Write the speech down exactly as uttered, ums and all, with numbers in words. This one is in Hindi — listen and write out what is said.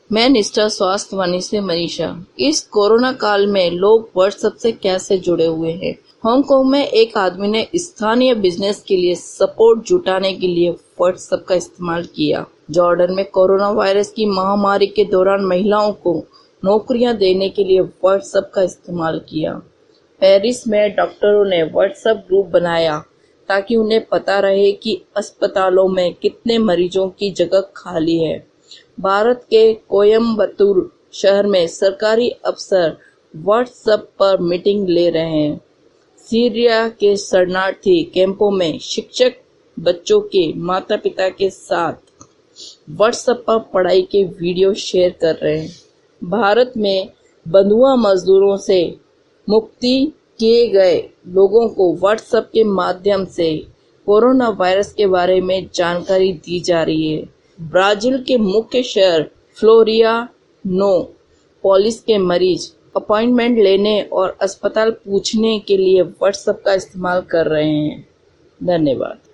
मैं निष्ठा स्वास्थ्य वाणी से मनीषा। इस कोरोना काल में लोग व्हाट्सएप से कैसे जुड़े हुए हैं। हांगकांग में एक आदमी ने स्थानीय बिजनेस के लिए सपोर्ट जुटाने के लिए व्हाट्सएप का इस्तेमाल किया। जॉर्डन में कोरोना वायरस की महामारी के दौरान महिलाओं को नौकरियां देने के लिए व्हाट्सएप का इस्तेमाल किया। पेरिस में डॉक्टरों ने व्हाट्सएप ग्रुप बनाया ताकि उन्हें पता रहे कि अस्पतालों में कितने मरीजों की जगह खाली है। भारत के कोयम्बतूर शहर में सरकारी अफसर व्हाट्सएप पर मीटिंग ले रहे हैं। सीरिया के शरणार्थी कैंपों में शिक्षक बच्चों के माता-पिता के साथ व्हाट्सएप पर पढ़ाई के वीडियो शेयर कर रहे हैं। भारत में बंधुआ मजदूरों से मुक्ति किए गए लोगों को व्हाट्सएप के माध्यम से कोरोना वायरस के बारे में जानकारी दी जा रही है। ब्राजील के मुख्य शहर फ्लोरियानोपोलिस के मरीज अपॉइंटमेंट लेने और अस्पताल पूछने के लिए व्हाट्सएप का इस्तेमाल कर रहे हैं। धन्यवाद।